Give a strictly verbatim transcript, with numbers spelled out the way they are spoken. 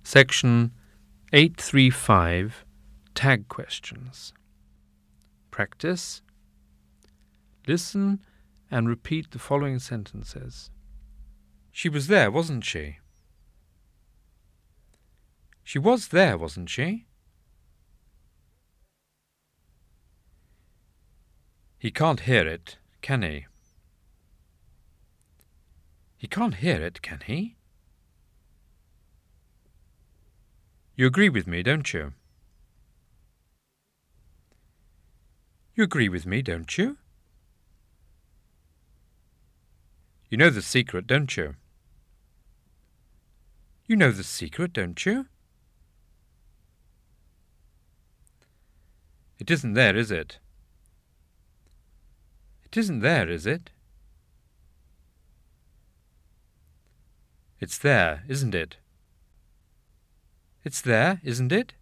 Section eight thirty-five, Tag Questions. Practice. Listen and repeat the following sentences. She was there, wasn't she? She was there, wasn't she? He can't hear it, can he? He can't hear it, can he? You agree with me, don't you? You agree with me, don't you? You know the secret, don't you? You know the secret, don't you? It isn't there, is it? It isn't there, is it? It's there, isn't it? It's there, isn't it?